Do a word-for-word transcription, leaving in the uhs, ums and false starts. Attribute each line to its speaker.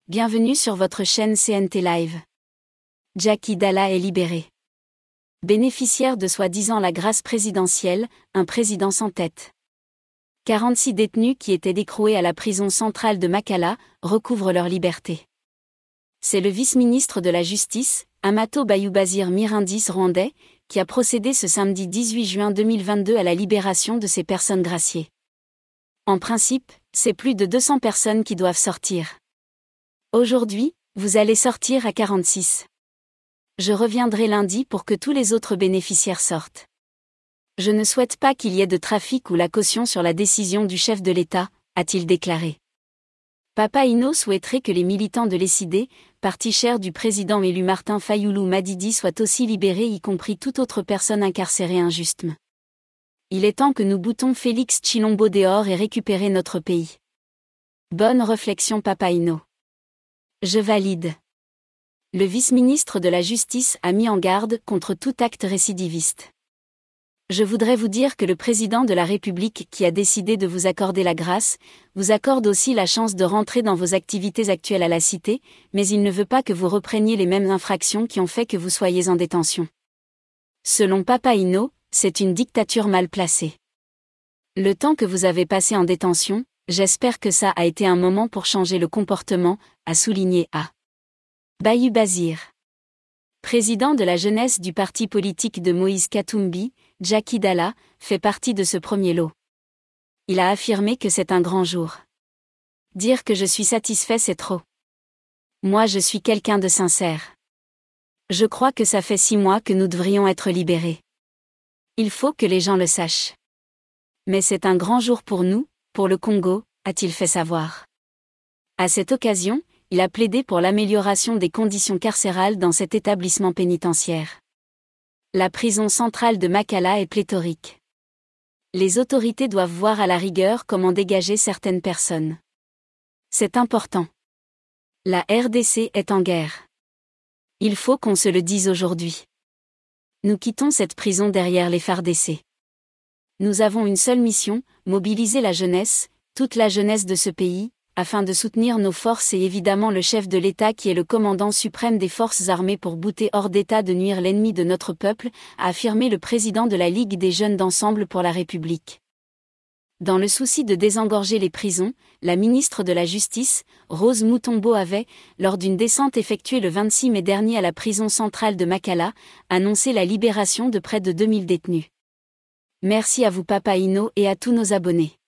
Speaker 1: Bienvenue sur votre chaîne C N T Live. Jacky Dalla est libéré. Bénéficiaire de soi-disant la grâce présidentielle, un président sans tête. quarante-six détenus qui étaient écroués à la prison centrale de Makala recouvrent leur liberté. C'est le vice-ministre de la Justice, Amato Bayubasire Mirindis rwandais, qui a procédé ce samedi dix-huit juin deux mille vingt-deux à la libération de ces personnes graciées. En principe, c'est plus de deux cents personnes qui doivent sortir. Aujourd'hui, vous allez sortir à quarante-six. Je reviendrai lundi pour que tous les autres bénéficiaires sortent. Je ne souhaite pas qu'il y ait de trafic ou la caution sur la décision du chef de l'État, a-t-il déclaré. Papa Ino souhaiterait que les militants de l'E S I D, parti cher du président élu Martin Fayulu Madidi, soient aussi libérés, y compris toute autre personne incarcérée injustement. Il est temps que nous boutons Félix Tshilombo dehors et récupérer notre pays. Bonne réflexion Papa Ino. Je valide. Le vice-ministre de la Justice a mis en garde contre tout acte récidiviste. Je voudrais vous dire que le président de la République qui a décidé de vous accorder la grâce, vous accorde aussi la chance de rentrer dans vos activités actuelles à la cité, mais il ne veut pas que vous repreniez les mêmes infractions qui ont fait que vous soyez en détention. Selon Papa Ino, c'est une dictature mal placée. Le temps que vous avez passé en détention, j'espère que ça a été un moment pour changer le comportement, a souligné A. Bayubasire. Président de la jeunesse du parti politique de Moïse Katumbi, Jacky Dalla, fait partie de ce premier lot. Il a affirmé que c'est un grand jour. Dire que je suis satisfait, c'est trop. Moi je suis quelqu'un de sincère. Je crois que ça fait six mois que nous devrions être libérés. Il faut que les gens le sachent. Mais c'est un grand jour pour nous, pour le Congo, a-t-il fait savoir. À cette occasion, il a plaidé pour l'amélioration des conditions carcérales dans cet établissement pénitentiaire. La prison centrale de Makala est pléthorique. Les autorités doivent voir à la rigueur comment dégager certaines personnes. C'est important. La R D C est en guerre. Il faut qu'on se le dise aujourd'hui. Nous quittons cette prison derrière les F A R D C. Nous avons une seule mission, mobiliser la jeunesse, toute la jeunesse de ce pays, afin de soutenir nos forces et évidemment le chef de l'État qui est le commandant suprême des forces armées pour bouter hors d'état de nuire l'ennemi de notre peuple, a affirmé le président de la Ligue des jeunes d'Ensemble pour la République. Dans le souci de désengorger les prisons, la ministre de la Justice, Rose Mutombo avait, lors d'une descente effectuée le vingt-six mai dernier à la prison centrale de Makala, annoncé la libération de près de deux mille détenus. Merci à vous Papa Ino et à tous nos abonnés.